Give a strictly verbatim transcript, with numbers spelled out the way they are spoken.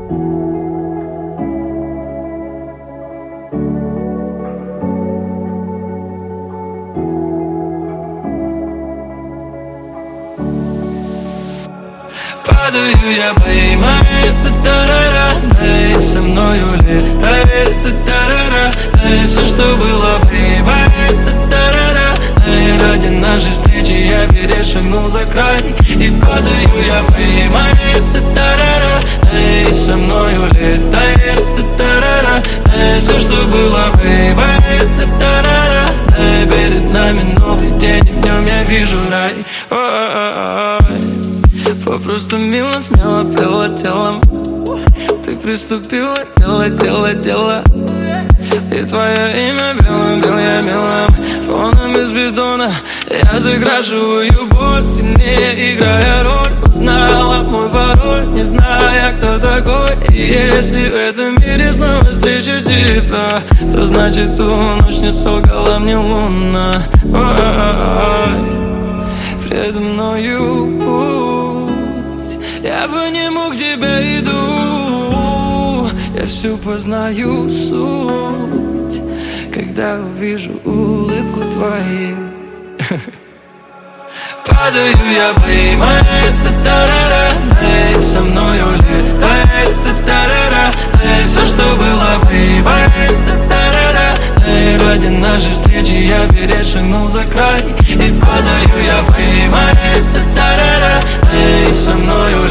Падаю я, поймай, та-та-ра-ра, дай со мною летай, та-та-ра-ра, дай все, что было, поймай, та-та-ра-ра, дай ради нашей встречи я перешагнул за край. И падаю я, поймай, та-та-ра-ра, дай со мною летай, та-та-ра-ра, дай все, что было, поймай, та-та-ра-ра, дай перед нами новый день, и в нем я вижу рай. Попросту мило, смело пела телом. Ты приступила, дело, дело, дело. И твое имя белым, бел я белым фоном из бетона. Я закрашиваю боль, ты не играя роль. Узнала мой пароль, не зная, кто такой. И если в этом мире снова встречу тебя, то значит ту ночь не солгала мне луна. Ой, предо мною путь, я по нему к тебе иду. Я всю познаю суть, когда увижу улыбку твою. Падаю я, поймай, та-та-ра-ра, дай со мною летай, та-та-ра-ра, дай все, что было, поймай, та-та-ра-ра, дай ради нашей встречи я перешагнул за край. И падаю я, поймай, та-та-ра-ра, дай со мною